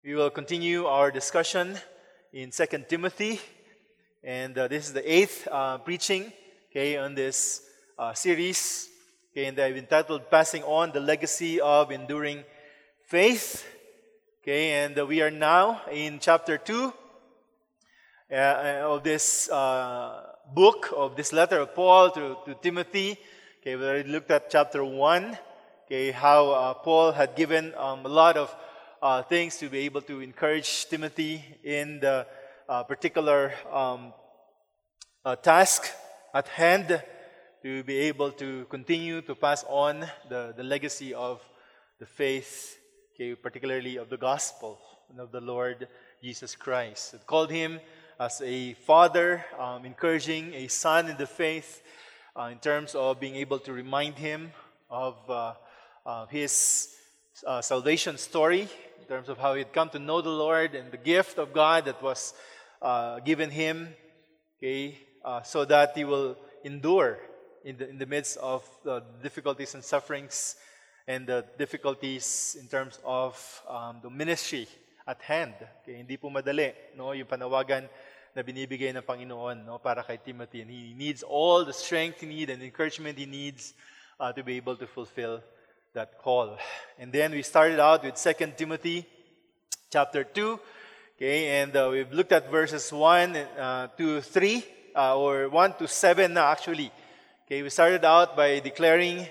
We will continue our discussion in Second Timothy, and this is the eighth preaching, on this series, and I've entitled "Passing On the Legacy of Enduring Faith." And we are now in chapter 2 of this book, of this letter of Paul to Timothy. We already looked at chapter 1, how Paul had given a lot of things to be able to encourage Timothy in the particular task at hand, to be able to continue to pass on the legacy of the faith, particularly of the gospel and of the Lord Jesus Christ. It called him as a father, encouraging a son in the faith, in terms of being able to remind him of his salvation story, in terms of how he had come to know the Lord and the gift of God that was given him, so that he will endure in the midst of the difficulties and sufferings and the difficulties in terms of the ministry at hand. Hindi po madali, yung panawagan na binibigay ng Panginoon, para kay Timothy. And he needs all the strength he needs and encouragement he needs to be able to fulfill that call. And then we started out with 2 Timothy chapter 2, and we've looked at verses 1 to 3, or 1 to 7 actually. We started out by declaring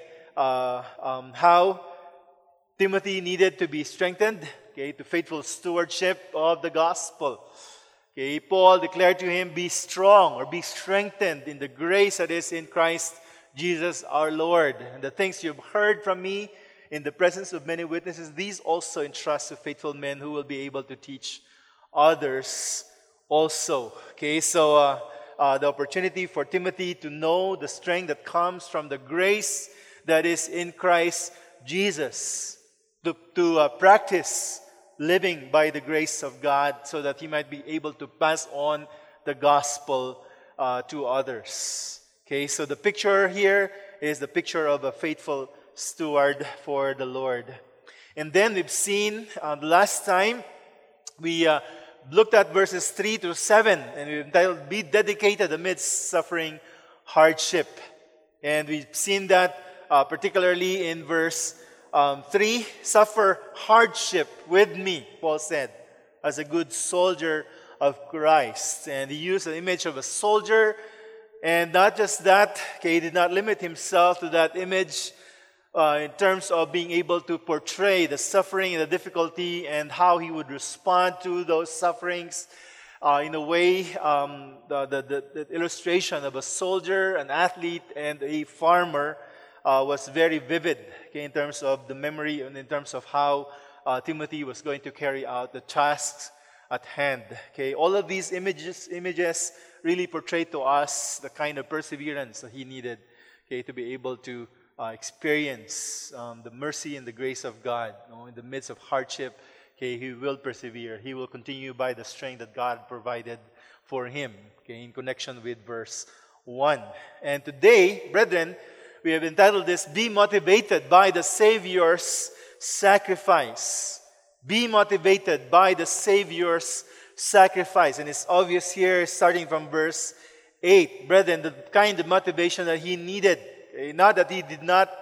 how Timothy needed to be strengthened, to faithful stewardship of the gospel. Paul declared to him, be strong or be strengthened in the grace that is in Christ Jesus our Lord. And the things you've heard from me in the presence of many witnesses, these also entrust to faithful men who will be able to teach others also. So the opportunity for Timothy to know the strength that comes from the grace that is in Christ Jesus, to practice living by the grace of God, so that he might be able to pass on the gospel to others. So the picture here is the picture of a faithful steward for the Lord. And then we've seen last time, we looked at verses 3 to 7, and we've entitled, be dedicated amidst suffering hardship. And we've seen that particularly in verse 3, suffer hardship with me, Paul said, as a good soldier of Christ. And he used the image of a soldier. And not just that, he did not limit himself to that image in terms of being able to portray the suffering and the difficulty and how he would respond to those sufferings. In a way, the illustration of a soldier, an athlete, and a farmer was very vivid, in terms of the memory and in terms of how Timothy was going to carry out the tasks at hand. All of these images really portray to us the kind of perseverance that he needed, to be able to experience the mercy and the grace of God. In the midst of hardship, he will persevere. He will continue by the strength that God provided for him, in connection with verse 1. And today, brethren, we have entitled this, Be Motivated by the Savior's Sacrifice. Be motivated by the Savior's sacrifice. And it's obvious here, starting from verse 8. Brethren, the kind of motivation that he needed. Not that he did not,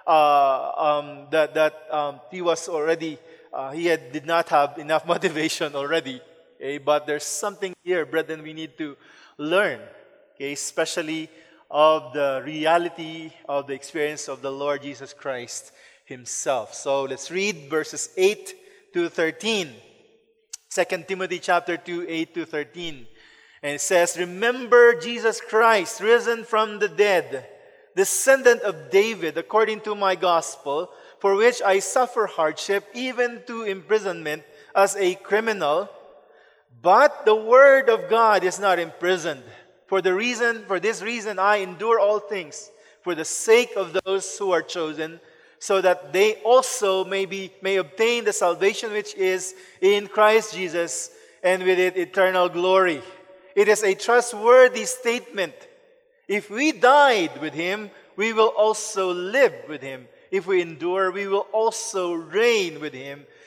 he was already, did not have enough motivation already. But there's something here, brethren, we need to learn. Especially of the reality of the experience of the Lord Jesus Christ himself. So let's read verses 8 to 13. 2 Timothy chapter 2, 8 to 13. And it says, remember Jesus Christ, risen from the dead, descendant of David, according to my gospel, for which I suffer hardship, even to imprisonment as a criminal. But the word of God is not imprisoned. For this reason I endure all things, for the sake of those who are chosen, so that they also may obtain the salvation which is in Christ Jesus, and with it eternal glory. It is a trustworthy statement. If we died with him, we will also live with him. If we endure, we will also reign with him.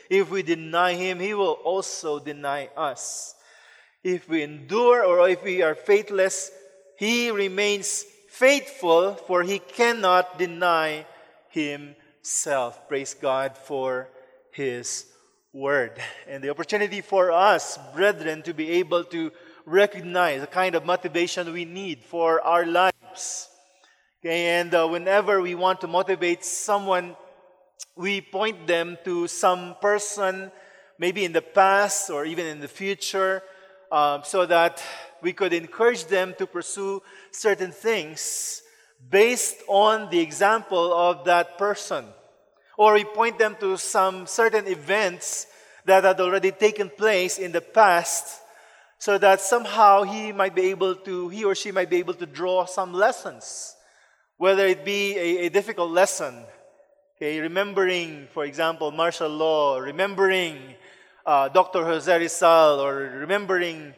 If we deny Him, He will also deny us. If we endure or if we are faithless, He remains faithful, for He cannot deny Himself. Praise God for His Word. And the opportunity for us, brethren, to be able to recognize the kind of motivation we need for our lives. Okay, and whenever we want to motivate someone, we point them to some person, maybe in the past or even in the future, so that we could encourage them to pursue certain things based on the example of that person. Or we point them to some certain events that had already taken place in the past, so that somehow he or she might be able to draw some lessons, whether it be a difficult lesson. Okay, remembering, for example, martial law, remembering Dr. Jose Rizal, or remembering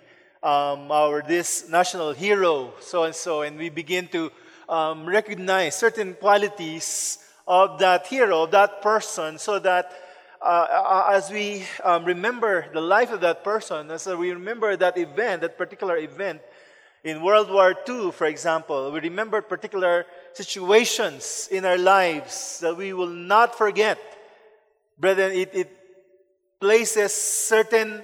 this national hero, so and so, and we begin to recognize certain qualities of that hero, of that person, so that as we remember the life of that person, as we remember that event, that particular event in World War II, for example, we remember particular situations in our lives that we will not forget. Brethren, it places certain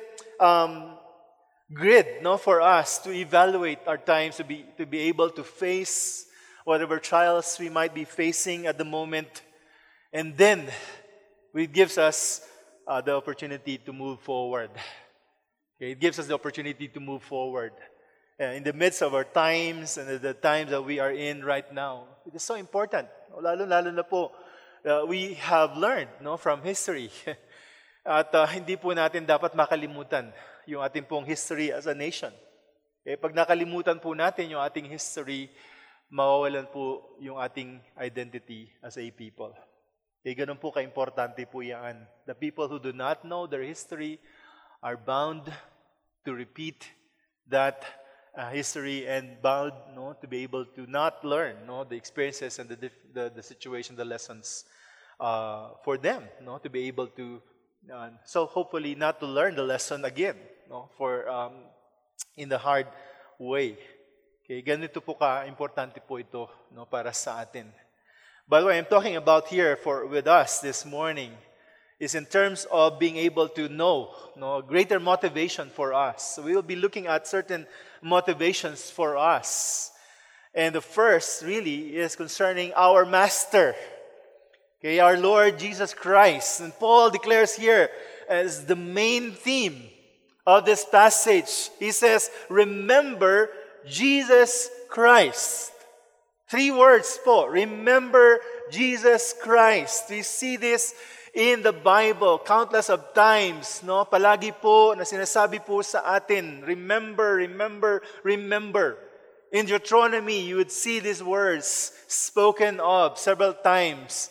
grid, for us to evaluate our times, to be able to face whatever trials we might be facing at the moment, and then it gives us the opportunity to move forward. Okay, it gives us the opportunity to move forward in the midst of our times and the times that we are in right now. It is so important. Lalo na po, we have learned from history. At hindi po natin dapat makalimutan yung ating pong history as a nation. Okay, pag nakalimutan po natin yung ating history, mawawalan po yung ating identity as a people. Okay, ganun po ka-importante po yan. The people who do not know their history are bound to repeat that history, and bound to be able to not learn the experiences and the situation, the lessons for them, to be able to, so hopefully not to learn the lesson again, for in the hard way. Okay, ganito po ka-importante po ito para sa atin. By the way, I'm talking about here with us this morning is in terms of being able to know greater motivation for us. So we will be looking at certain motivations for us. And the first really is concerning our Master, okay, our Lord Jesus Christ. And Paul declares here as the main theme of this passage, he says, remember Jesus Christ. 3 words po, remember Jesus Christ. We see this in the Bible countless of times, palagi po na sinasabi po sa atin, remember, remember, remember. In Deuteronomy, you would see these words spoken of several times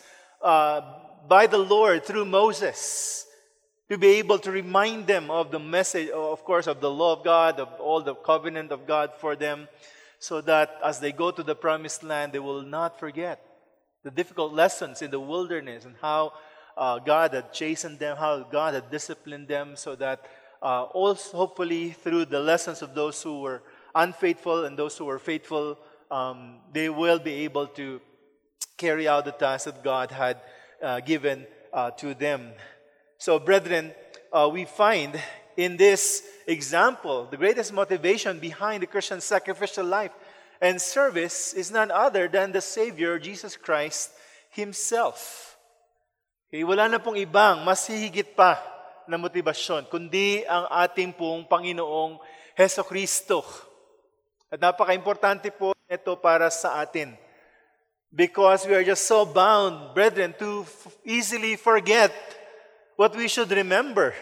by the Lord through Moses, to be able to remind them of the message, of course, of the law of God, of all the covenant of God for them, so that as they go to the promised land, they will not forget the difficult lessons in the wilderness and how God had chastened them, how God had disciplined them, so that also hopefully through the lessons of those who were unfaithful and those who were faithful, they will be able to carry out the task that God had given to them. So, brethren, we find in this example the greatest motivation behind the Christian sacrificial life and service is none other than the Savior, Jesus Christ Himself. Okay, wala na pong ibang mas hihigit pa na motibasyon, kundi ang ating pong Panginoong Hesukristo. At napaka-importante po ito para sa atin. Because we are just so bound, brethren, to easily forget what we should remember.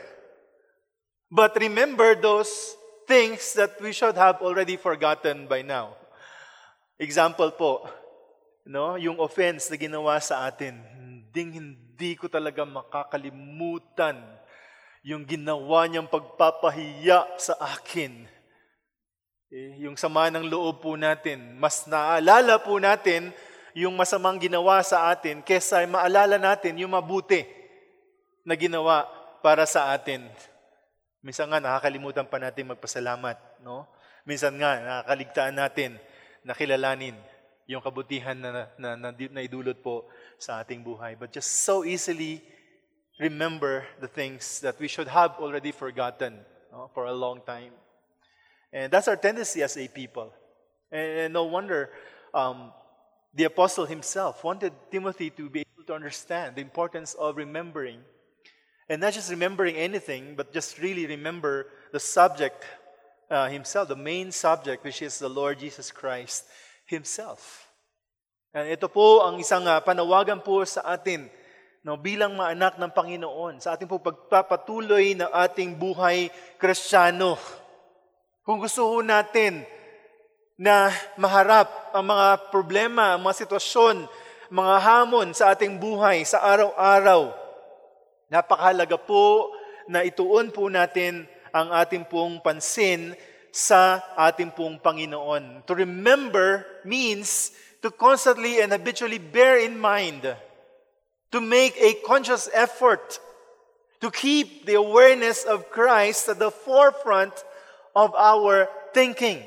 But remember those things that we should have already forgotten by now. Example po, yung offense na ginawa sa atin. Hindi ko talaga makakalimutan yung ginawa niyang pagpapahiya sa akin. Yung sama ng loob po natin, mas naalala po natin yung masamang ginawa sa atin kesa maalala natin yung mabuti na ginawa para sa atin. Minsan nga nakakalimutan pa natin magpasalamat, no? Minsan nga nakakaligtaan natin na kilalanin yung kabutihan na idulot po sa ating buhay. But just so easily remember the things that we should have already forgotten, no, for a long time. And that's our tendency as a people. And no wonder the apostle himself wanted Timothy to be able to understand the importance of remembering. And not just remembering anything, but just really remember the subject himself, the main subject, which is the Lord Jesus Christ himself. And ito po ang isang panawagan po sa atin, no, bilang mga anak ng Panginoon, sa ating po pagpapatuloy ng ating buhay Kristiyano. Kung gusto ho natin na maharap ang mga problema, ang mga sitwasyon, mga hamon sa ating buhay sa araw-araw, napakahalaga po na ituon po natin ang ating pong pansin sa ating pong Panginoon. To remember means to constantly and habitually bear in mind, to make a conscious effort to keep the awareness of Christ at the forefront of our thinking.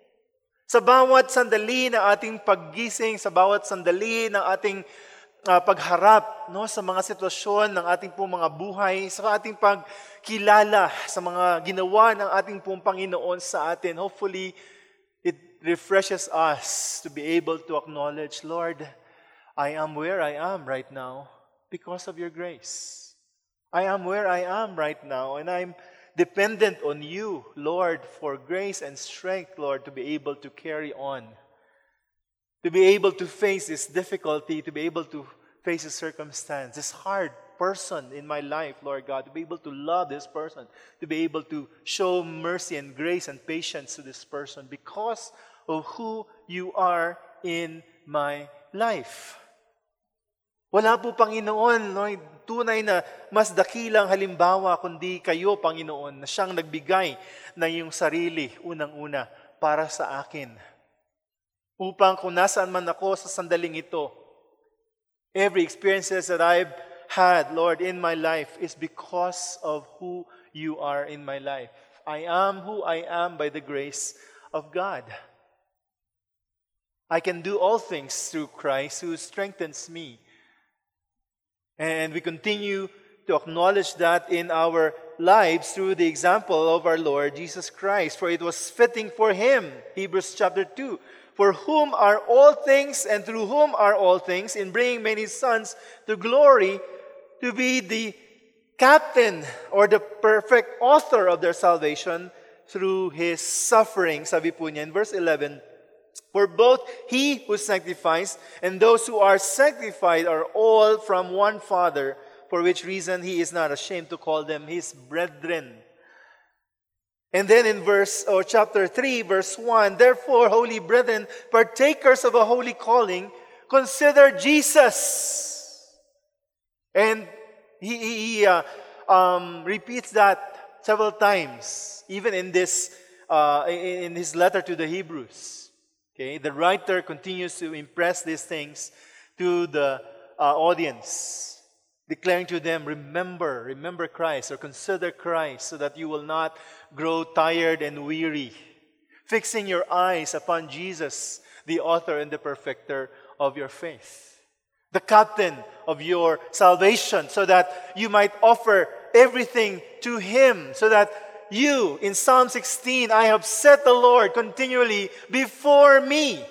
Sa bawat sandali ng ating paggising, sa bawat sandali ng ating pagharap, no, sa mga sitwasyon ng ating pong mga buhay, sa ating pagkilala sa mga ginawa ng ating pong Panginoon sa atin. Hopefully, it refreshes us to be able to acknowledge, Lord, I am where I am right now because of your grace. I am where I am right now, and I'm dependent on you, Lord, for grace and strength, Lord, to be able to carry on. To be able to face this difficulty, to be able to face this circumstance, this hard person in my life, Lord God, to be able to love this person, to be able to show mercy and grace and patience to this person because of who you are in my life. Wala po, Panginoon, no, tunay na mas dakilang halimbawa kundi kayo, Panginoon, na siyang nagbigay ng iyong sarili, unang-una, para sa akin. Upang kung nasaan man ako sa sandaling ito, every experiences that I've had, Lord, in my life is because of who you are in my life. I am who I am by the grace of God. I can do all things through Christ who strengthens me. And we continue to acknowledge that in our lives through the example of our Lord Jesus Christ. For it was fitting for Him, Hebrews chapter 2, for whom are all things and through whom are all things, in bringing many sons to glory, to be the captain or the perfect author of their salvation through His suffering. Sabi po niya in verse 11, for both He who sanctifies and those who are sanctified are all from one Father, for which reason He is not ashamed to call them His brethren. And then in chapter 3, verse 1, therefore, holy brethren, partakers of a holy calling, consider Jesus. And he repeats that several times, even in this in his letter to the Hebrews. Okay, the writer continues to impress these things to the audience, declaring to them, remember Christ, or consider Christ, so that you will not grow tired and weary, fixing your eyes upon Jesus, the author and the perfecter of your faith, the captain of your salvation, so that you might offer everything to Him, so that you, in Psalm 16, I have set the Lord continually before me.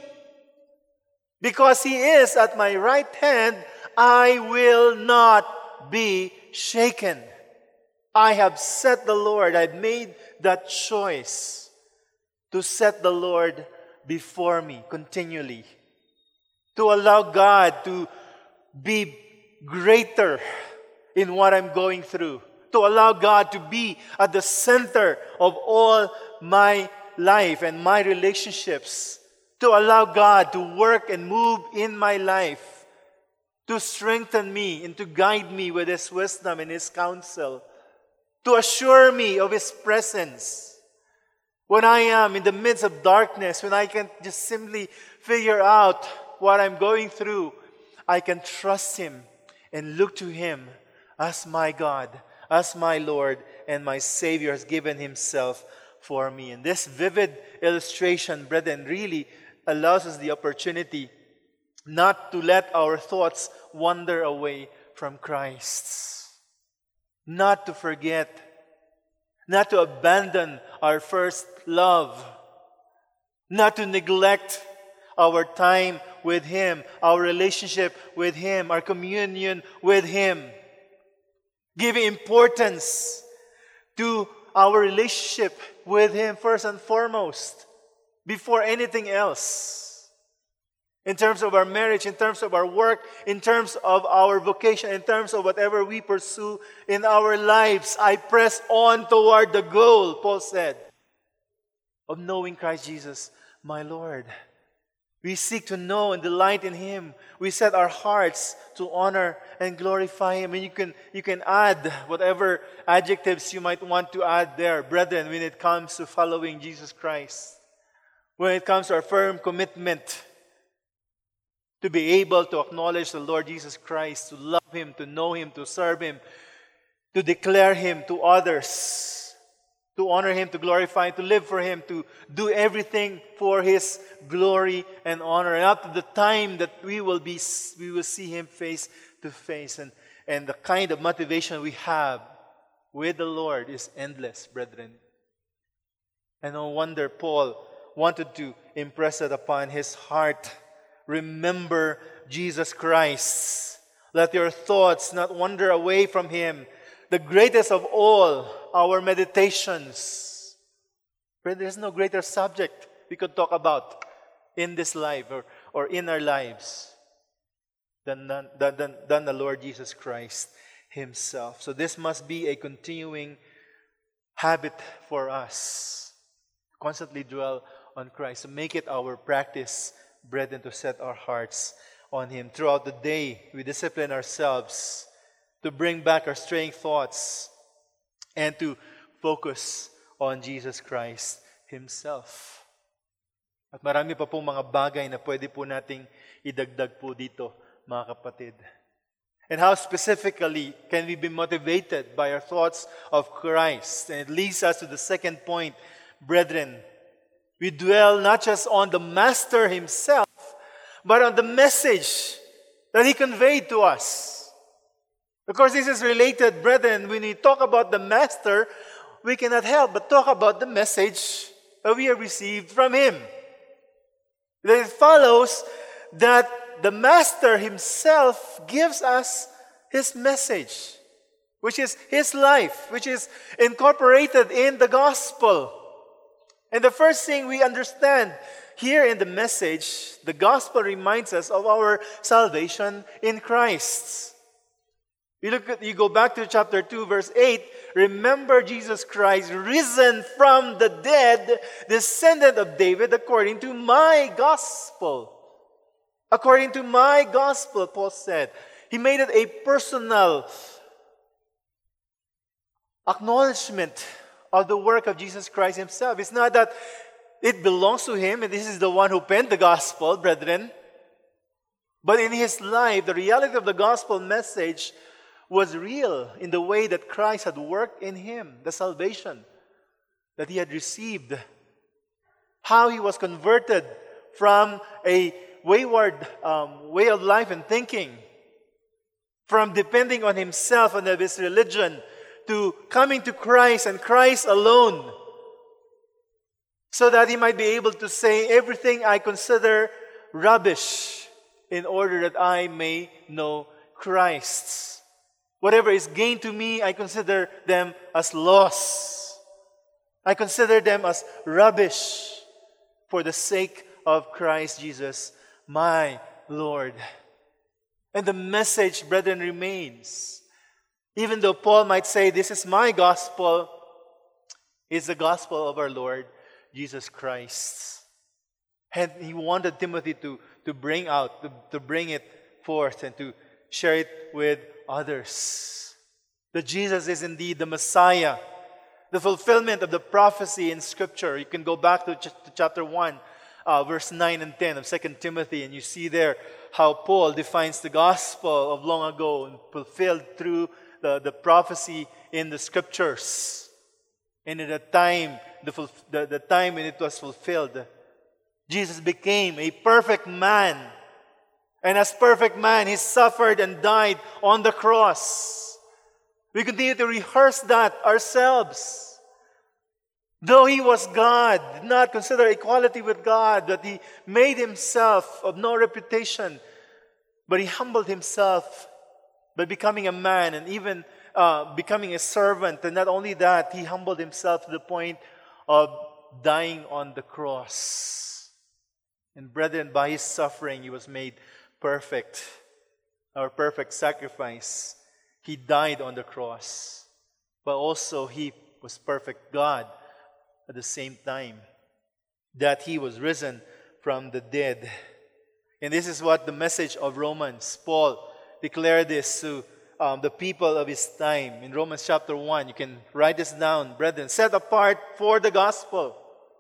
Because He is at my right hand, I will not be shaken. I have set the Lord, I've made that choice to set the Lord before me continually. To allow God to be greater in what I'm going through. To allow God to be at the center of all my life and my relationships. To allow God to work and move in my life. To strengthen me and to guide me with His wisdom and His counsel. To assure me of His presence. When I am in the midst of darkness, when I can just simply figure out what I'm going through, I can trust Him and look to Him as my God, as my Lord and my Savior has given Himself for me. And this vivid illustration, brethren, really allows us the opportunity not to let our thoughts wander away from Christ. Not to forget, not to abandon our first love, not to neglect our time with Him, our relationship with Him, our communion with Him. Giving importance to our relationship with Him first and foremost, before anything else. In terms of our marriage, in terms of our work, in terms of our vocation, in terms of whatever we pursue in our lives, I press on toward the goal, Paul said, of knowing Christ Jesus, my Lord. We seek to know and delight in Him. We set our hearts to honor and glorify Him. And you can add whatever adjectives you might want to add there, brethren, when it comes to following Jesus Christ. When it comes to our firm commitment to be able to acknowledge the Lord Jesus Christ, to love Him, to know Him, to serve Him, to declare Him to others, to honor Him, to glorify Him, to live for Him, to do everything for His glory and honor. And up to the time that we will see Him face to face. And the kind of motivation we have with the Lord is endless, brethren. And no wonder Paul wanted to impress it upon his heart. Remember Jesus Christ. Let your thoughts not wander away from Him. The greatest of all our meditations. But there's no greater subject we could talk about in this life or in our lives than the Lord Jesus Christ Himself. So this must be a continuing habit for us. Constantly dwell on Christ. So make it our practice, brethren, to set our hearts on Him. Throughout the day, we discipline ourselves to bring back our straying thoughts and to focus on Jesus Christ Himself. At marami pa pong mga bagay na pwede po nating idagdag po dito, mga kapatid. And how specifically can we be motivated by our thoughts of Christ? And it leads us to the second point, brethren. We dwell not just on the Master Himself, but on the message that He conveyed to us. Of course, this is related, brethren. When we talk about the Master, we cannot help but talk about the message that we have received from Him. It follows that the Master Himself gives us His message, which is His life, which is incorporated in the gospel. And the first thing we understand here in the message, the gospel reminds us of our salvation in Christ. You go back to chapter 2, verse 8. Remember Jesus Christ, risen from the dead, descendant of David, according to my gospel. According to my gospel, Paul said. He made it a personal acknowledgement of the work of Jesus Christ Himself. It's not that it belongs to Him and this is the one who penned the gospel, brethren. But in His life, the reality of the gospel message was real in the way that Christ had worked in Him, the salvation that He had received. How He was converted from a wayward way of life and thinking, from depending on himself and his religion, to coming to Christ and Christ alone, so that he might be able to say, everything I consider rubbish in order that I may know Christ. Whatever is gain to me, I consider them as loss. I consider them as rubbish for the sake of Christ Jesus, my Lord. And the message, brethren, remains. Even though Paul might say, this is my gospel, it's the gospel of our Lord Jesus Christ. And he wanted Timothy to bring out, to bring it forth and to share it with others. That Jesus is indeed the Messiah, the fulfillment of the prophecy in Scripture. You can go back to chapter 1, verse 9 and 10 of 2 Timothy, and you see there how Paul defines the gospel of long ago and fulfilled through the prophecy in the Scriptures. And at the time, the time when it was fulfilled, Jesus became a perfect man. And as perfect man, He suffered and died on the cross. We continue to rehearse that ourselves. Though He was God, did not consider equality with God, that He made Himself of no reputation, but He humbled Himself by becoming a man and even becoming a servant. And not only that, He humbled Himself to the point of dying on the cross. And brethren, by His suffering, He was made perfect, our perfect sacrifice. He died on the cross, but also He was perfect God at the same time, that He was risen from the dead. And this is what the message of Romans, Paul declared this to the people of his time. In Romans chapter 1, you can write this down, brethren, set apart for the gospel.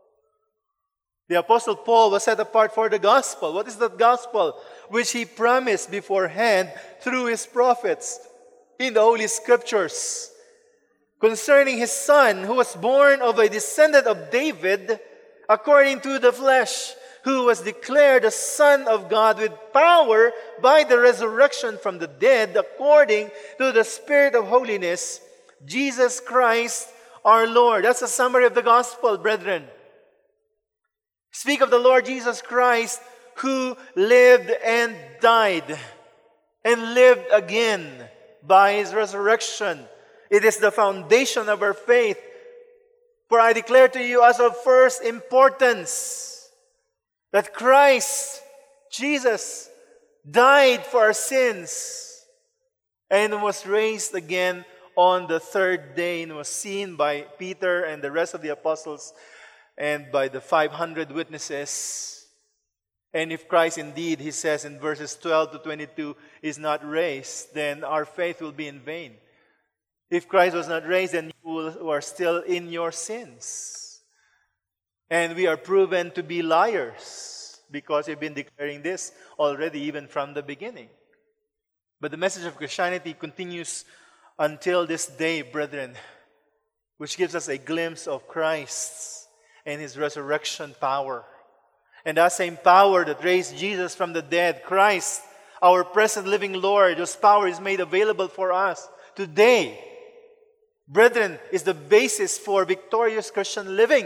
The Apostle Paul was set apart for the gospel. What is that gospel? Which he promised beforehand through his prophets in the Holy Scriptures, concerning His Son, who was born of a descendant of David according to the flesh, who was declared the Son of God with power by the resurrection from the dead, according to the Spirit of holiness, Jesus Christ our Lord. That's a summary of the gospel, brethren. Speak of the Lord Jesus Christ, who lived and died and lived again by His resurrection. It is the foundation of our faith. For I declare to you as of first importance that Christ, Jesus, died for our sins and was raised again on the third day and was seen by Peter and the rest of the apostles and by the 500 witnesses. And if Christ indeed, he says in verses 12 to 22, is not raised, then our faith will be in vain. If Christ was not raised, then you are still in your sins. And we are proven to be liars because we've been declaring this already even from the beginning. But the message of Christianity continues until this day, brethren, which gives us a glimpse of Christ and His resurrection power. And that same power that raised Jesus from the dead, Christ, our present living Lord, whose power is made available for us today, brethren, is the basis for victorious Christian living.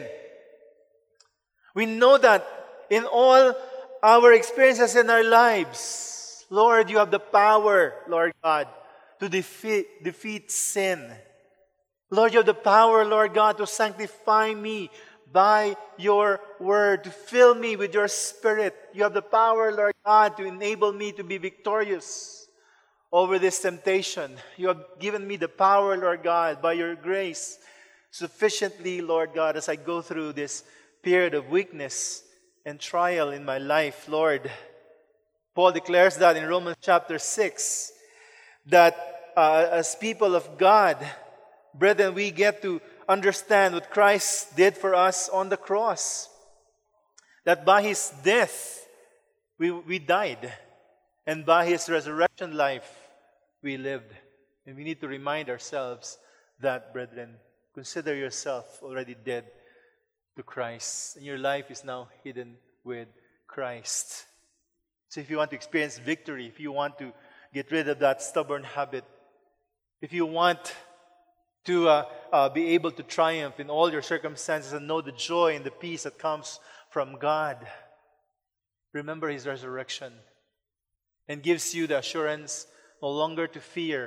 We know that in all our experiences in our lives, Lord, you have the power, Lord God, to defeat sin. Lord, you have the power, Lord God, to sanctify me by your word, to fill me with your Spirit. You have the power, Lord God, to enable me to be victorious over this temptation. You have given me the power, Lord God, by your grace, sufficiently, Lord God, as I go through this period of weakness and trial in my life, Lord. Paul declares that in Romans chapter 6, that as people of God, brethren, we get to understand what Christ did for us on the cross. That by His death, we died. And by His resurrection life, we lived. And we need to remind ourselves that, brethren, consider yourself already dead to Christ. And your life is now hidden with Christ. So if you want to experience victory, if you want to get rid of that stubborn habit, if you want to be able to triumph in all your circumstances and know the joy and the peace that comes from God, remember His resurrection and gives you the assurance no longer to fear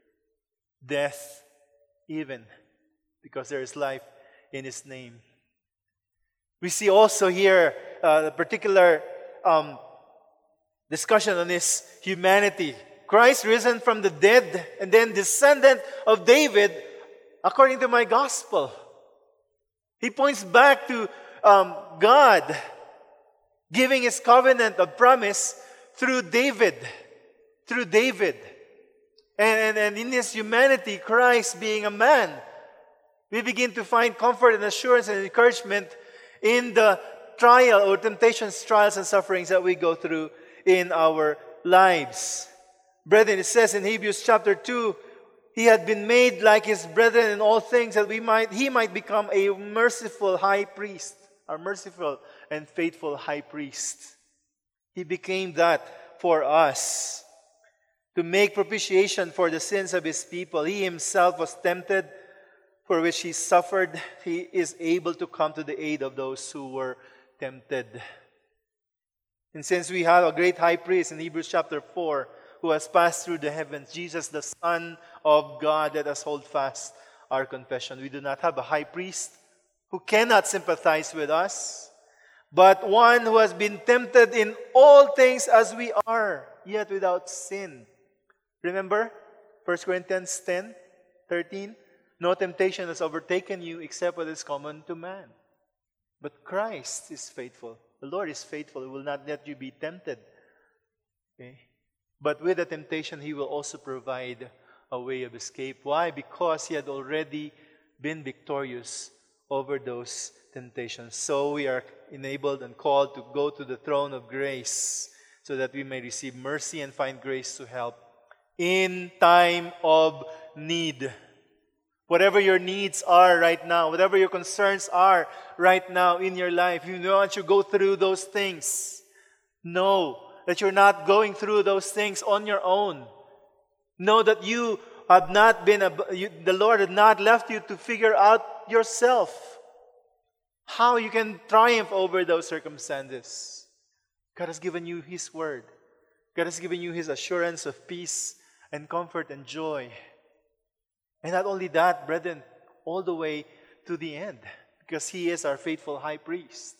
death even, because there is life in His name. We see also here a particular discussion on His humanity. Christ risen from the dead and then descendant of David according to my gospel. He points back to God giving His covenant of promise through David. Through David. And in His humanity, Christ being a man, we begin to find comfort and assurance and encouragement in the trial or temptations, trials, and sufferings that we go through in our lives. Brethren, it says in Hebrews chapter 2, He had been made like his brethren in all things, that he might become a merciful high priest, a merciful and faithful high priest. He became that for us, to make propitiation for the sins of his people. He himself was tempted, for which he suffered. He is able to come to the aid of those who were tempted. And since we have a great high priest in Hebrews chapter 4, who has passed through the heavens, Jesus, the Son of God, let us hold fast our confession. We do not have a high priest who cannot sympathize with us, but one who has been tempted in all things as we are, yet without sin. Remember 1 Corinthians 10:13? No temptation has overtaken you except what is common to man. But Christ is faithful. The Lord is faithful. He will not let you be tempted. Okay? But with the temptation, He will also provide a way of escape. Why? Because He had already been victorious over those temptations. So we are enabled and called to go to the throne of grace so that we may receive mercy and find grace to help in time of need. Whatever your needs are right now, whatever your concerns are right now in your life, you know, once you go through those things, know that you're not going through those things on your own. Know that you have not been, the Lord had not left you to figure out yourself how you can triumph over those circumstances. God has given you His Word. God has given you His assurance of peace and comfort and joy. And not only that, brethren, all the way to the end, because He is our faithful high priest.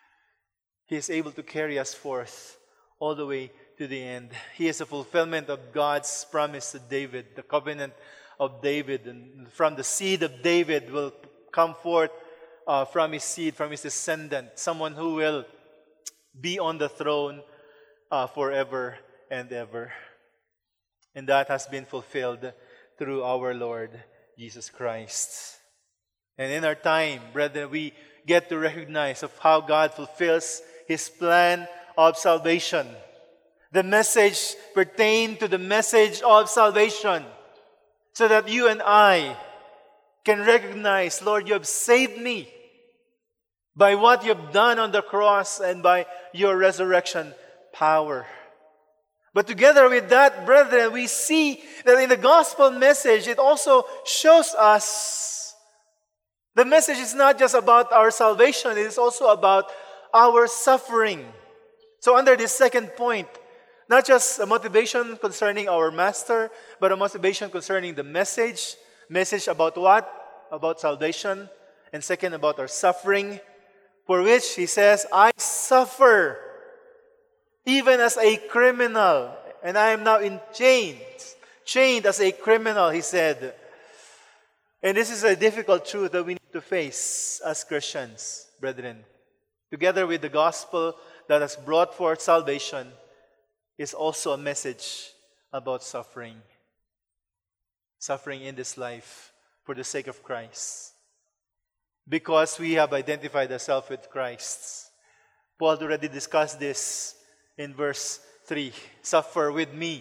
He is able to carry us forth all the way to the end. He is a fulfillment of God's promise to David, the covenant of David. And from the seed of David will come forth from his seed, from his descendant, someone who will be on the throne forever and ever. And that has been fulfilled through our Lord Jesus Christ. And in our time, brethren, we get to recognize of how God fulfills His plan of salvation. The message pertains to the message of salvation, so that you and I can recognize, Lord, You have saved me by what You have done on the cross and by Your resurrection power. But together with that, brethren, we see that in the gospel message, it also shows us the message is not just about our salvation, it is also about our suffering. So under this second point, not just a motivation concerning our Master, but a motivation concerning the message. Message about what? About salvation. And second, about our suffering, for which He says, I suffer even as a criminal, and I am now in chains. Chained as a criminal, He said. And this is a difficult truth that we need to face as Christians, brethren. Together with the gospel that has brought forth salvation is also a message about suffering. Suffering in this life for the sake of Christ. Because we have identified ourselves with Christ. Paul already discussed this in verse 3. Suffer with me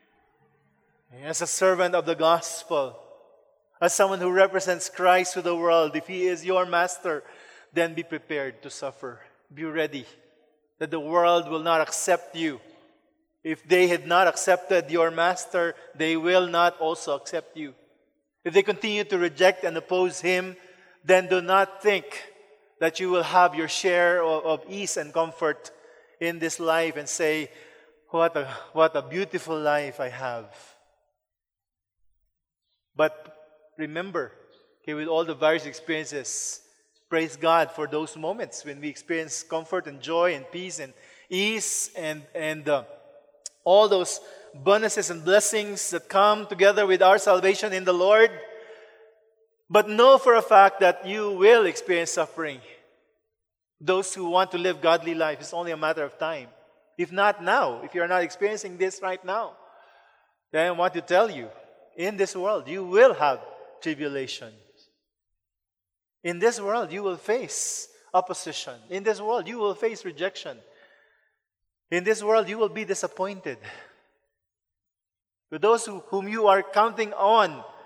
as a servant of the gospel, as someone who represents Christ to the world. If He is your master, then be prepared to suffer. Be ready that the world will not accept you. If they had not accepted your master, they will not also accept you. If they continue to reject and oppose Him, then do not think that you will have your share of ease and comfort in this life and say, what a beautiful life I have. But remember, okay, with all the various experiences, praise God for those moments when we experience comfort and joy and peace and ease and all those bonuses and blessings that come together with our salvation in the Lord. But know for a fact that you will experience suffering. Those who want to live godly life, it's only a matter of time. If not now, if you're not experiencing this right now, then I want to tell you, in this world, you will have tribulations. In this world, you will face opposition. In this world, you will face rejection. In this world, you will be disappointed. With those whom you are counting on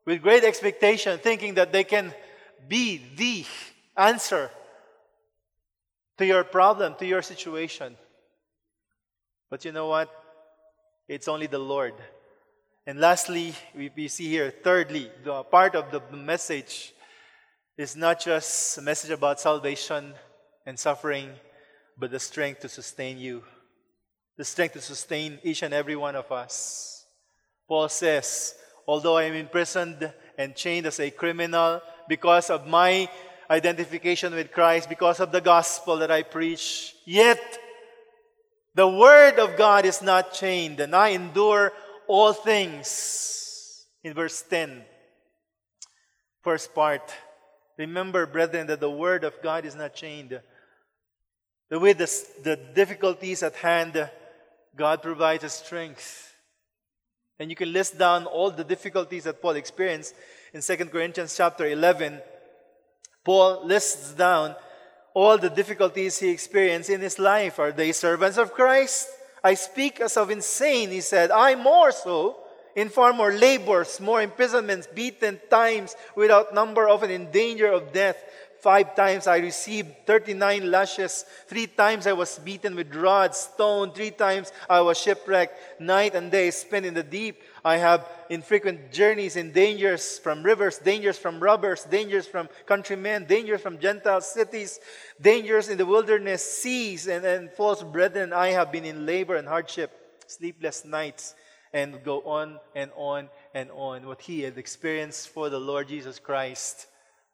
with great expectation, thinking that they can be the answer to your problem, to your situation. But you know what? It's only the Lord. And lastly, we see here, thirdly, the part of the message is not just a message about salvation and suffering, but the strength to sustain you. The strength to sustain each and every one of us. Paul says, although I am imprisoned and chained as a criminal because of my identification with Christ, because of the gospel that I preach, yet the word of God is not chained, and I endure all things. In verse 10, first part, remember, brethren, that the word of God is not chained. With the difficulties at hand, God provides us strength. And you can list down all the difficulties that Paul experienced in 2 Corinthians chapter 11. Paul lists down all the difficulties he experienced in his life. Are they servants of Christ? I speak as of insane, he said. I more so, in far more labors, more imprisonments, beaten times without number, often in danger of death. 5 times I received 39 lashes. 3 times I was beaten with rods, stoned. 3 times I was shipwrecked. Night and day spent in the deep. I have infrequent journeys in dangers from rivers, dangers from robbers, dangers from countrymen, dangers from Gentile cities, dangers in the wilderness, seas, and false brethren. I have been in labor and hardship, sleepless nights, and go on and on and on. What he had experienced for the Lord Jesus Christ.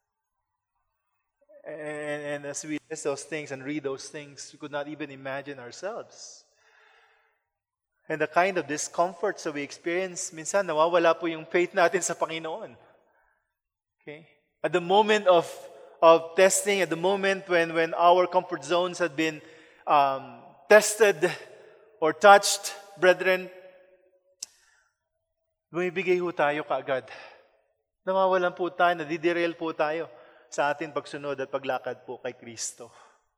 And as we list those things and read those things, we could not even imagine ourselves. And the kind of discomforts that we experience, minsan nawawala po yung faith natin sa Panginoon. Okay? At the moment of testing, at the moment when our comfort zones had been tested or touched, brethren, bumibigay ho tayo kaagad. Nawawalan po tayo, nadiderail po tayo sa ating pagsunod at paglakad po kay Kristo.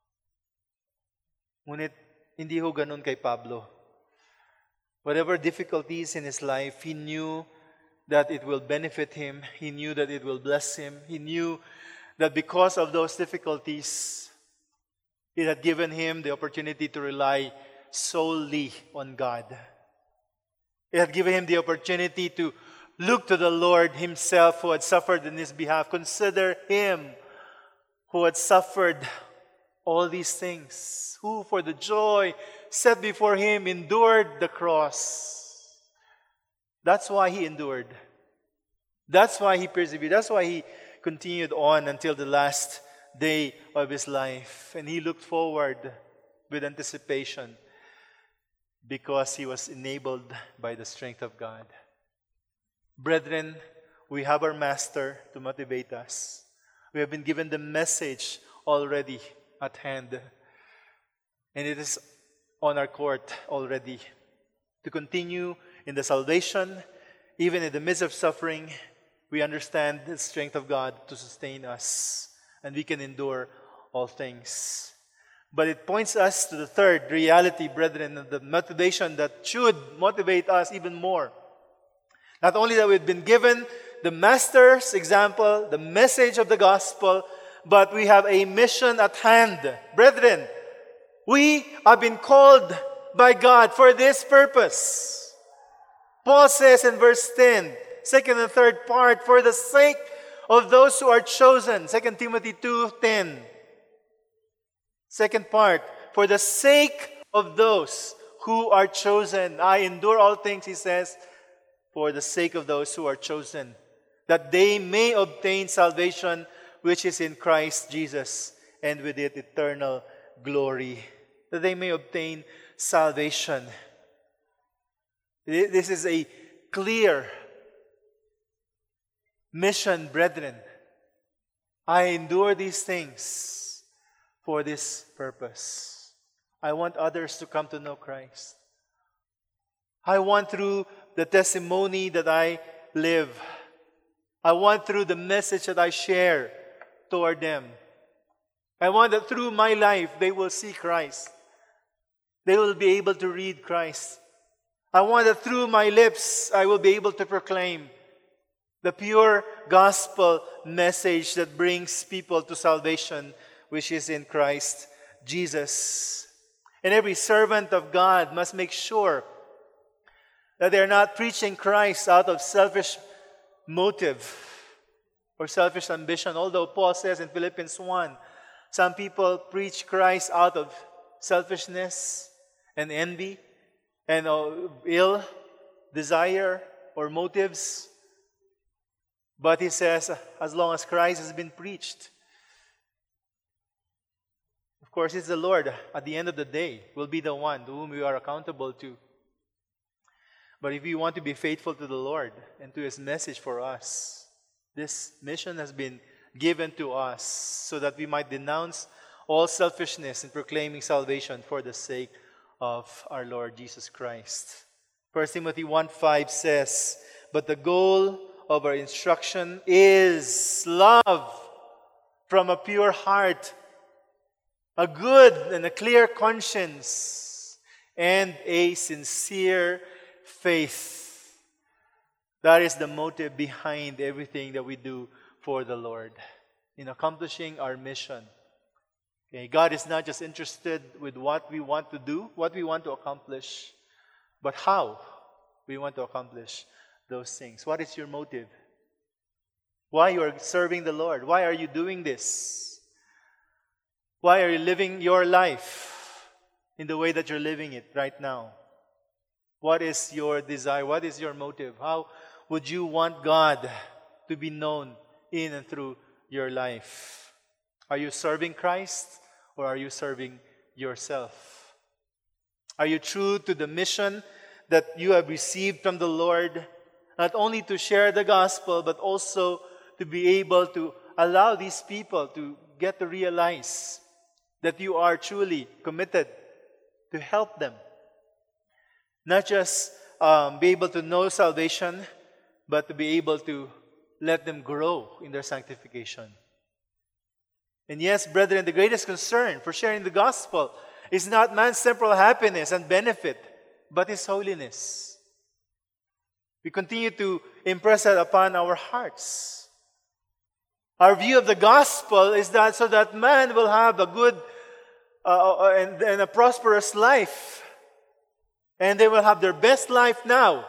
Ngunit hindi ho ganun kay Pablo. Whatever difficulties in his life, he knew that it will benefit him. He knew that it will bless him. He knew that because of those difficulties, it had given him the opportunity to rely solely on God. It had given him the opportunity to look to the Lord himself who had suffered in his behalf. Consider him who had suffered all these things, who for the joy set before him endured the cross. That's why he endured. That's why he persevered. That's why he continued on until the last day of his life. And he looked forward with anticipation because he was enabled by the strength of God. Brethren, we have our Master to motivate us. We have been given the message already at hand. And it is on our court already to continue in the salvation. Even in the midst of suffering, we understand the strength of God to sustain us. And we can endure all things. But it points us to the third reality, brethren, the motivation that should motivate us even more. Not only that we've been given the Master's example, the message of the gospel, but we have a mission at hand. Brethren, we have been called by God for this purpose. Paul says in verse 10, second and third part, for the sake of those who are chosen. 2 Timothy 2:10. Second part, for the sake of those who are chosen. I endure all things, he says, for the sake of those who are chosen, that they may obtain salvation which is in Christ Jesus, and with it eternal glory. That they may obtain salvation. This is a clear mission, brethren. I endure these things for this purpose. I want others to come to know Christ. I want through the testimony that I live, I want through the message that I share toward them, I want that through my life they will see Christ. They will be able to read Christ. I want that through my lips I will be able to proclaim The pure gospel message that brings people to salvation, which is in Christ Jesus. And every servant of God must make sure that they are not preaching Christ out of selfish motive or selfish ambition. Although Paul says in Philippians 1, some people preach Christ out of selfishness and envy and ill desire or motives. But he says, as long as Christ has been preached, of course, it's the Lord at the end of the day will be the one to whom we are accountable to. But if we want to be faithful to the Lord and to His message for us, this mission has been given to us so that we might denounce all selfishness in proclaiming salvation for the sake of our Lord Jesus Christ. 1 Timothy 1:5 says, "But the goal of our instruction is love from a pure heart, a good and a clear conscience, and a sincere faith." That is the motive behind everything that we do for the Lord in accomplishing our mission. Okay, God is not just interested with what we want to do, what we want to accomplish, but how we want to accomplish those things. What is your motive? Why you are serving the Lord? Why are you doing this? Why are you living your life in the way that you're living it right now? What is your desire? What is your motive? How would you want God to be known in and through your life? Are you serving Christ or are you serving yourself? Are you true to the mission that you have received from the Lord? Not only to share the gospel, but also to be able to allow these people to get to realize that you are truly committed to help them. Not just be able to know salvation, but to be able to let them grow in their sanctification. And yes, brethren, the greatest concern for sharing the gospel is not man's temporal happiness and benefit, but His holiness. We continue to impress that upon our hearts. Our view of the gospel is that so that man will have a good and a prosperous life. And they will have their best life now.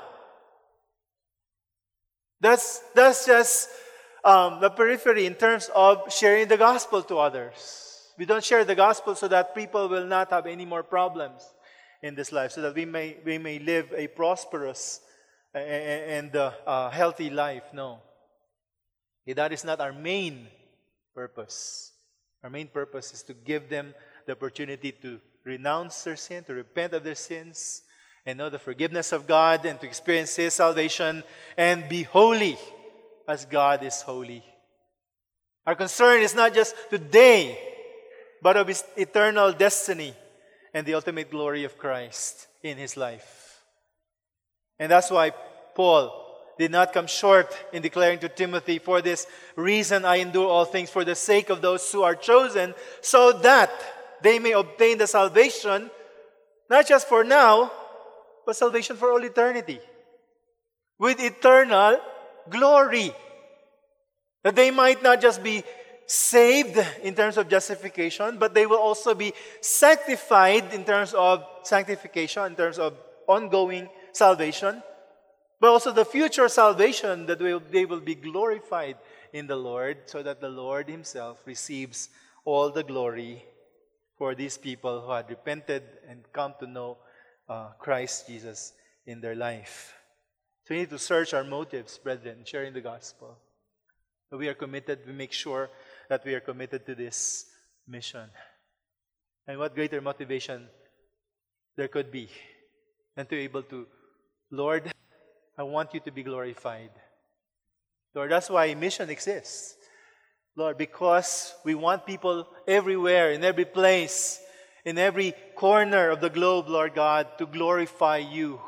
That's just the periphery in terms of sharing the gospel to others. We don't share the gospel so that people will not have any more problems in this life, so that we may live a prosperous and healthy life. No. That is not our main purpose. Our main purpose is to give them the opportunity to renounce their sin, to repent of their sins, and know the forgiveness of God, and to experience His salvation, and be holy as God is holy. Our concern is not just today, but of His eternal destiny and the ultimate glory of Christ in His life. And that's why Paul did not come short in declaring to Timothy, "For this reason I endure all things for the sake of those who are chosen, so that they may obtain the salvation, not just for now, but salvation for all eternity, with eternal glory." That they might not just be saved in terms of justification, but they will also be sanctified in terms of sanctification, in terms of ongoing salvation, but also the future salvation, that they will be glorified in the Lord, so that the Lord Himself receives all the glory for these people who had repented and come to know Christ Jesus in their life. So we need to search our motives, brethren, sharing the gospel. That we are committed, we make sure that we are committed to this mission. And what greater motivation there could be than to be able to, "Lord, I want you to be glorified." Lord, that's why mission exists. Lord, because we want people everywhere, in every place, in every corner of the globe, Lord God, to glorify you.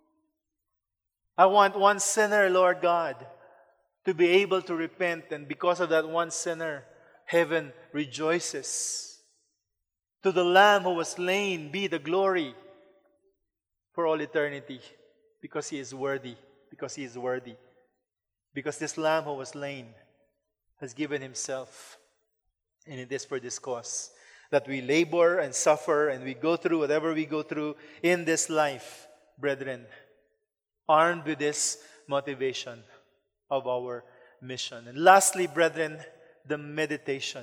I want one sinner, Lord God, to be able to repent, and because of that one sinner, heaven rejoices. To the Lamb who was slain be the glory for all eternity, because He is worthy, because He is worthy. Because this Lamb who was slain has given himself. And it is for this cause that we labor and suffer and we go through whatever we go through in this life, brethren, armed with this motivation of our mission. And lastly, brethren, the meditation.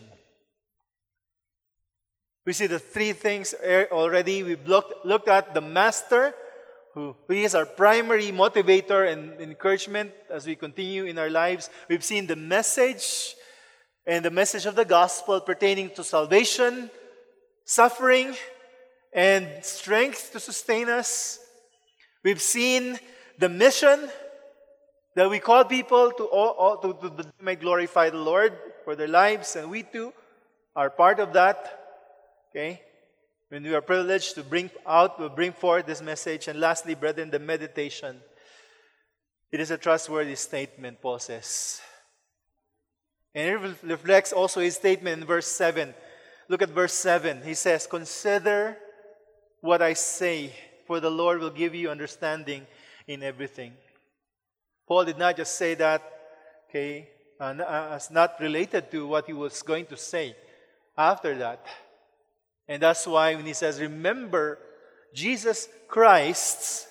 We see the three things already. We've looked at the Master, who is our primary motivator and encouragement as we continue in our lives. We've seen the message and the message of the gospel pertaining to salvation, suffering, and strength to sustain us. We've seen the mission that we call people to may glorify the Lord for their lives, and we too are part of that. Okay? When we are privileged to bring forth this message. And lastly, brethren, the meditation. It is a trustworthy statement, Paul says. And it reflects also his statement in verse 7. Look at verse 7. He says, "Consider what I say, for the Lord will give you understanding in everything." Paul did not just say that, okay, as not related to what he was going to say after that. And that's why when he says, "Remember Jesus Christ,"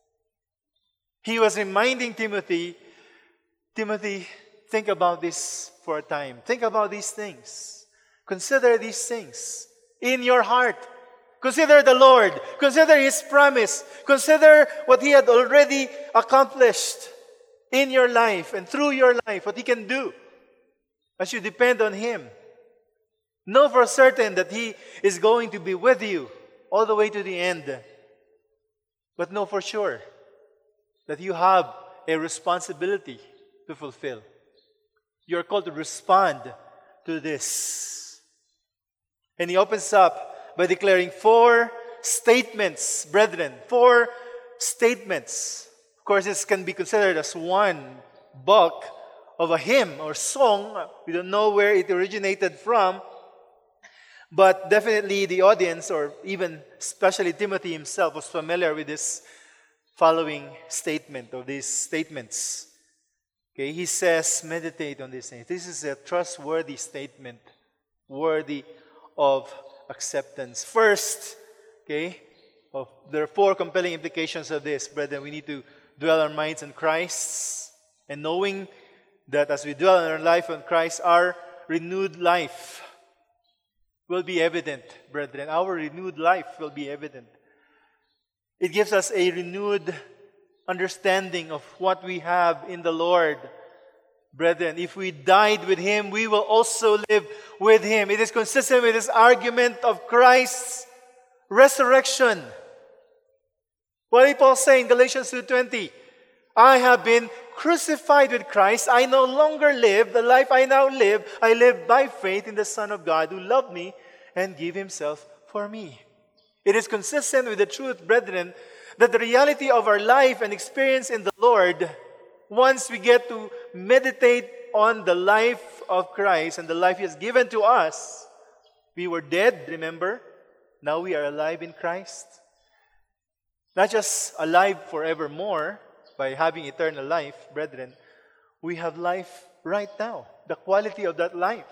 he was reminding Timothy, think about this for a time. Think about these things. Consider these things in your heart. Consider the Lord. Consider His promise. Consider what He had already accomplished in your life and through your life, what He can do as you depend on Him. Know for certain that He is going to be with you all the way to the end. But know for sure that you have a responsibility to fulfill. You are called to respond to this. And he opens up by declaring 4 statements, brethren. 4 statements. Of course, this can be considered as one bulk of a hymn or song. We don't know where it originated from. But definitely the audience, or even especially Timothy himself, was familiar with this following statement, or these statements. Okay, he says, meditate on these things. This is a trustworthy statement, worthy of acceptance. First, okay, there are 4 compelling implications of this, brethren. We need to dwell our minds on Christ, and knowing that as we dwell in our life on Christ, our renewed life will be evident, brethren. Our renewed life will be evident. It gives us a renewed understanding of what we have in the Lord. Brethren, if we died with Him, we will also live with Him. It is consistent with this argument of Christ's resurrection. What did Paul say in Galatians 2:20? "I have been crucified with Christ. I no longer live. The life I now live, I live by faith in the Son of God who loved me and gave Himself for me." It is consistent with the truth, brethren, that the reality of our life and experience in the Lord, once we get to meditate on the life of Christ and the life He has given to us, we were dead, remember? Now we are alive in Christ. Not just alive forevermore, by having eternal life, brethren, we have life right now. The quality of that life.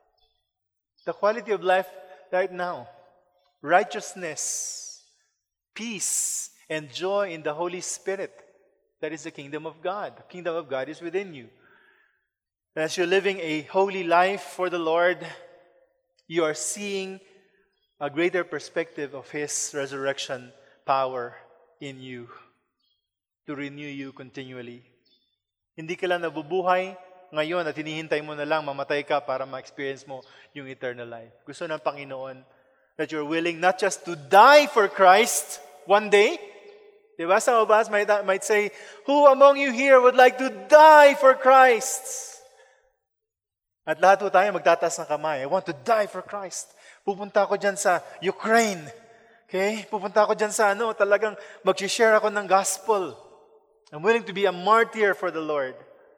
The quality of life right now. Righteousness, peace, and joy in the Holy Spirit. That is the kingdom of God. The kingdom of God is within you. As you're living a holy life for the Lord, you are seeing a greater perspective of His resurrection power in you, to renew you continually. Hindi ka lang nabubuhay ngayon at hinihintay mo na lang mamatay ka para ma-experience mo yung eternal life. Gusto ng Panginoon that you're willing not just to die for Christ one day. Diba? Some of us might say, "Who among you here would like to die for Christ?" At lahat po tayo magtataas ng kamay. I want to die for Christ. Pupunta ako dyan sa Ukraine. Okay? Pupunta ako dyan sa talagang mag-share ako ng gospel. I'm willing to be a martyr for the Lord.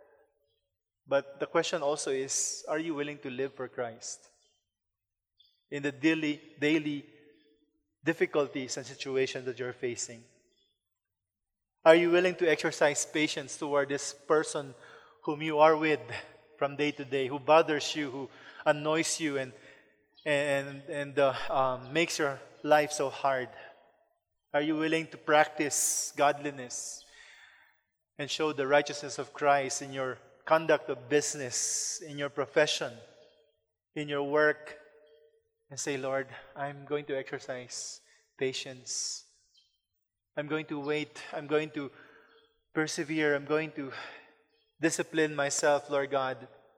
But the question also is, are you willing to live for Christ? In the daily difficulties and situations that you're facing. Are you willing to exercise patience toward this person whom you are with from day to day, who bothers you, who annoys you, and makes your life so hard? Are you willing to practice godliness and show the righteousness of Christ in your conduct of business, in your profession, in your work, and say, Lord, I'm going to exercise patience. I'm going to wait. I'm going to persevere. I'm going to discipline myself, Lord God,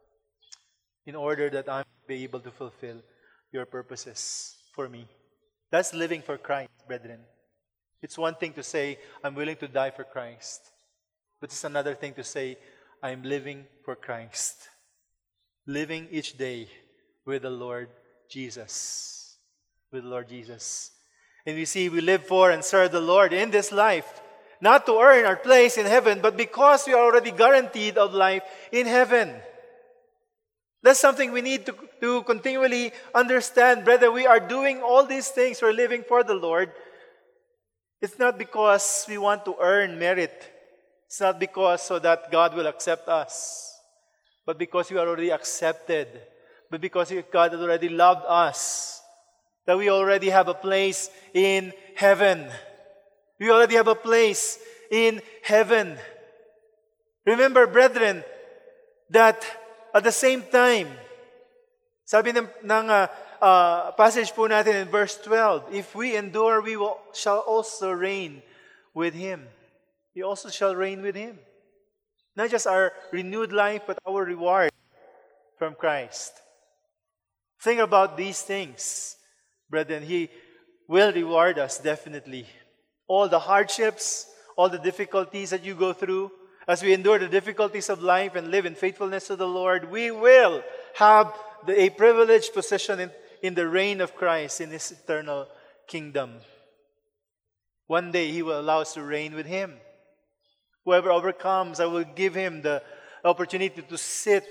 in order that I may be able to fulfill your purposes for me. That's living for Christ, brethren. It's one thing to say, I'm willing to die for Christ. But it's another thing to say, I'm living for Christ. Living each day with the Lord Jesus. With the Lord Jesus. And we see we live for and serve the Lord in this life. Not to earn our place in heaven, but because we are already guaranteed of life in heaven. That's something we need to continually understand. Brother, we are doing all these things. We're living for the Lord. It's not because we want to earn merit. It's not because so that God will accept us. But because we are already accepted. But because God has already loved us. That we already have a place in heaven. We already have a place in heaven. Remember, brethren, that at the same time, sabi ng passage po natin in verse 12, if we endure, shall also reign with Him. We also shall reign with Him. Not just our renewed life, but our reward from Christ. Think about these things, brethren. He will reward us definitely. All the hardships, all the difficulties that you go through, as we endure the difficulties of life and live in faithfulness to the Lord, we will have a privileged position in the reign of Christ in His eternal kingdom. One day He will allow us to reign with Him. Whoever overcomes, I will give him the opportunity to sit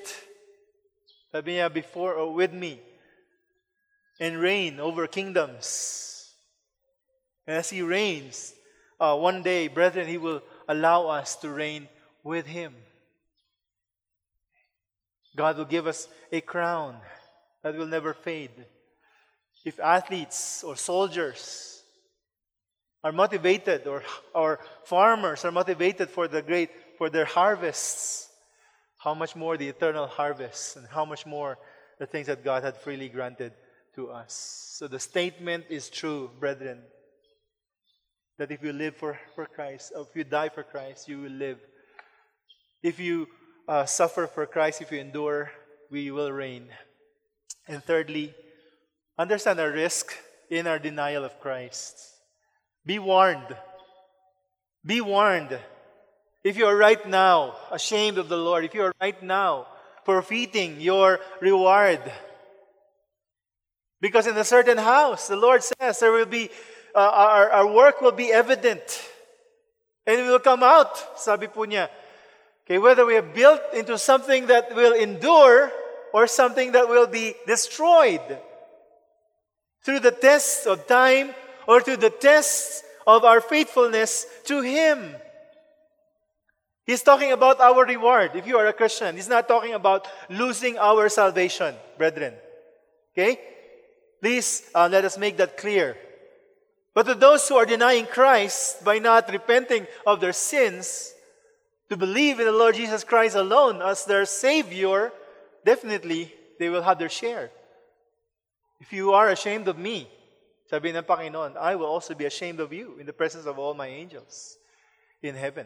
before or with me and reign over kingdoms. And as He reigns, one day, brethren, He will allow us to reign with Him. God will give us a crown that will never fade. If athletes or soldiers are motivated, or farmers are motivated for their harvests, how much more the eternal harvest, and how much more the things that God had freely granted to us. So the statement is true, brethren, that if you live for Christ, or if you die for Christ, you will live. If you suffer for Christ, if you endure, we will reign. And thirdly, understand our risk in our denial of Christ. Be warned. Be warned. If you are right now ashamed of the Lord, if you are right now forfeiting your reward, because in a certain house, the Lord says there will be our work will be evident, and it will come out. Sabi po niya, okay, whether we are built into something that will endure or something that will be destroyed through the tests of time or through the tests of our faithfulness to Him. He's talking about our reward. If you are a Christian, He's not talking about losing our salvation, brethren. Okay? Please let us make that clear. But to those who are denying Christ by not repenting of their sins, to believe in the Lord Jesus Christ alone as their Savior, definitely they will have their share. If you are ashamed of me, sabi ng Panginoon, I will also be ashamed of you in the presence of all my angels in heaven.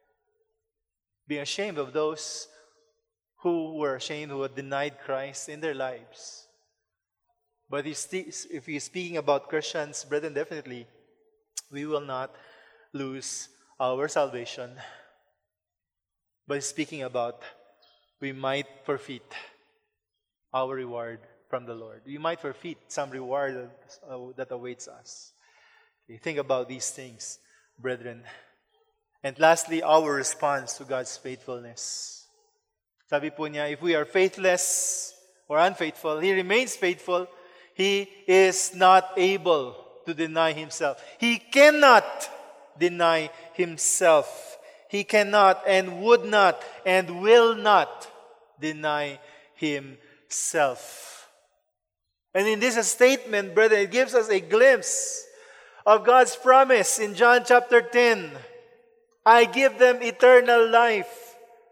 Being ashamed of those who were ashamed, who had denied Christ in their lives. But if he's speaking about Christians, brethren, definitely we will not lose our salvation. But he's speaking about we might forfeit our reward from the Lord. We might forfeit some reward that awaits us. Okay, think about these things, brethren. And lastly, our response to God's faithfulness. Sabi po niya, if we are faithless or unfaithful, He remains faithful. He is not able to deny Himself. He cannot deny Himself. He cannot and would not and will not deny Himself. And in this statement, brethren, it gives us a glimpse of God's promise in John chapter 10. I give them eternal life,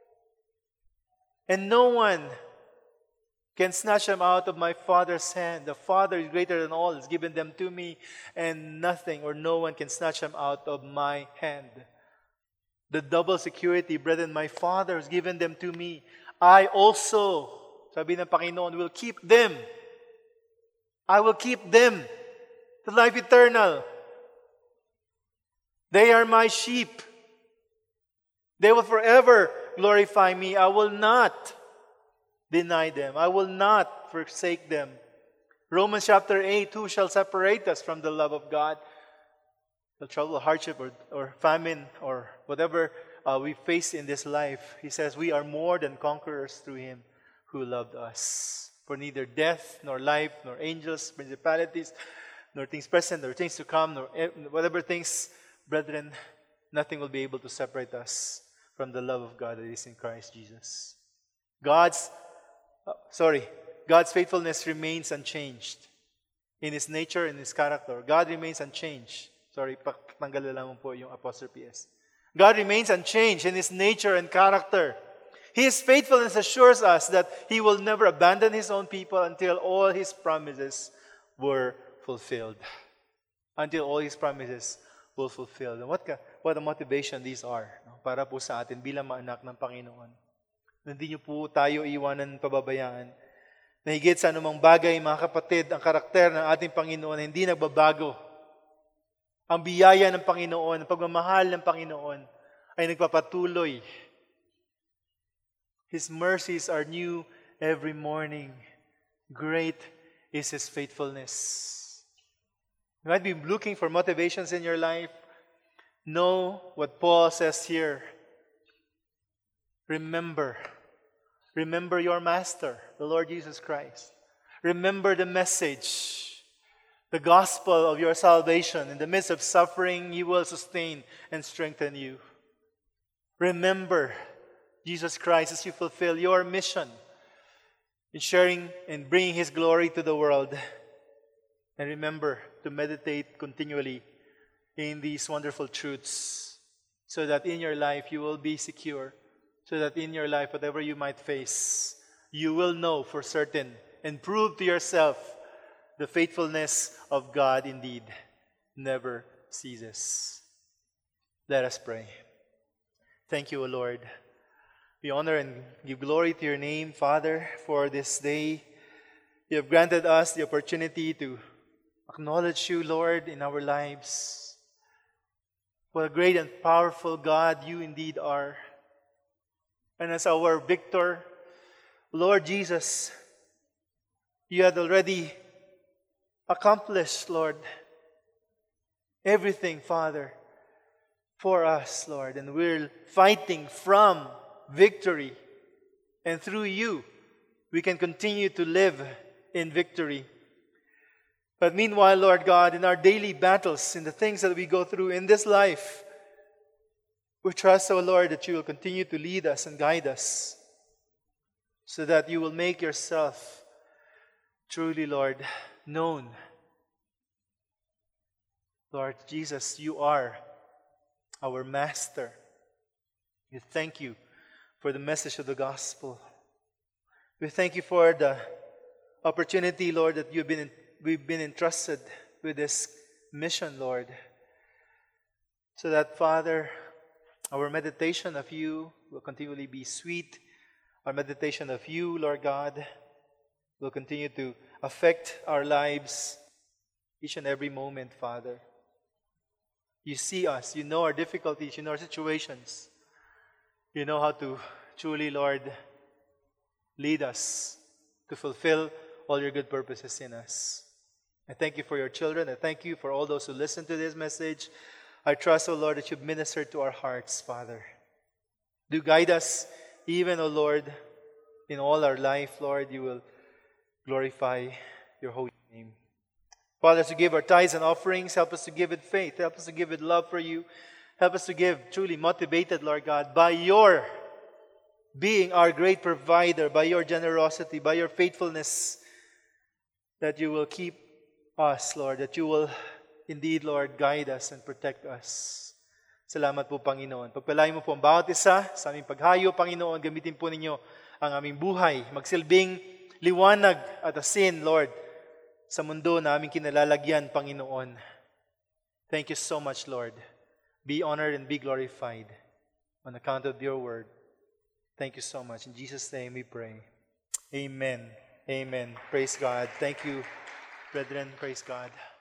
and no one can snatch them out of my Father's hand. The Father is greater than all, has given them to me, and nothing or no one can snatch them out of my hand. The double security, brethren, my Father has given them to me. I also, sabi ng Panginoon, will keep them. I will keep them to life eternal. They are my sheep. They will forever glorify me. I will not deny them. I will not forsake them. Romans chapter 8, who shall separate us from the love of God? The trouble, hardship, or famine, or whatever we face in this life. He says, we are more than conquerors through Him who loved us. For neither death, nor life, nor angels, principalities, nor things present, nor things to come, nor whatever things, brethren, nothing will be able to separate us from the love of God that is in Christ Jesus. God's faithfulness remains unchanged in His nature and His character. God remains unchanged. Tanggal lang po yung apostrophe S. God remains unchanged in His nature and character. His faithfulness assures us that He will never abandon His own people until all His promises were fulfilled. Until all His promises were fulfilled. And what a motivation these are, no? Para po sa atin bilang mga anak ng Panginoon. Hindi niyo po tayo iwanan pababayaan. Na higit sa anumang bagay, mga kapatid, ang karakter ng ating Panginoon hindi nagbabago. Ang biyaya ng Panginoon, ang pagmamahal ng Panginoon ay nagpapatuloy. His mercies are new every morning. Great is His faithfulness. You might be looking for motivations in your life. Know what Paul says here. Remember your Master, the Lord Jesus Christ. Remember the message, the gospel of your salvation. In the midst of suffering, He will sustain and strengthen you. Remember Jesus Christ as you fulfill your mission in sharing and bringing His glory to the world. And remember to meditate continually in these wonderful truths so that in your life you will be secure, so that in your life, whatever you might face, you will know for certain and prove to yourself the faithfulness of God indeed never ceases. Let us pray. Thank you, O Lord. We honor and give glory to your name, Father, for this day. You have granted us the opportunity to acknowledge you, Lord, in our lives. What a great and powerful God you indeed are. And as our victor, Lord Jesus, you had already accomplished, Lord, everything, Father, for us, Lord. And we're fighting from victory. And through you, we can continue to live in victory. But meanwhile, Lord God, in our daily battles, in the things that we go through in this life, we trust, O Lord, that you will continue to lead us and guide us so that you will make yourself truly, Lord, known. Lord Jesus, you are our Master. We thank you for the message of the gospel. We thank you for the opportunity, Lord, that we've been entrusted with this mission, Lord, so that, Father, our meditation of you will continually be sweet. Our meditation of you, Lord God, will continue to affect our lives each and every moment, Father. You see us. You know our difficulties. You know our situations. You know how to truly, Lord, lead us to fulfill all your good purposes in us. I thank you for your children. I thank you for all those who listen to this message. I trust, O Lord, that you've ministered to our hearts, Father. Do guide us, even, O Lord, in all our life, Lord, you will glorify your holy name. Father, as we give our tithes and offerings, help us to give it faith. Help us to give it love for you. Help us to give truly motivated, Lord God, by your being our great provider, by your generosity, by your faithfulness, that you will keep us, Lord, that you will indeed, Lord, guide us and protect us. Salamat po, Panginoon. Pagpalain mo po ang bawat isa sa aming paghayo, Panginoon. Gamitin po ninyo ang aming buhay. Magsilbing liwanag at asin, Lord, sa mundo na aming kinalalagyan, Panginoon. Thank you so much, Lord. Be honored and be glorified on account of your word. Thank you so much. In Jesus' name we pray. Amen. Amen. Praise God. Thank you, brethren. Praise God.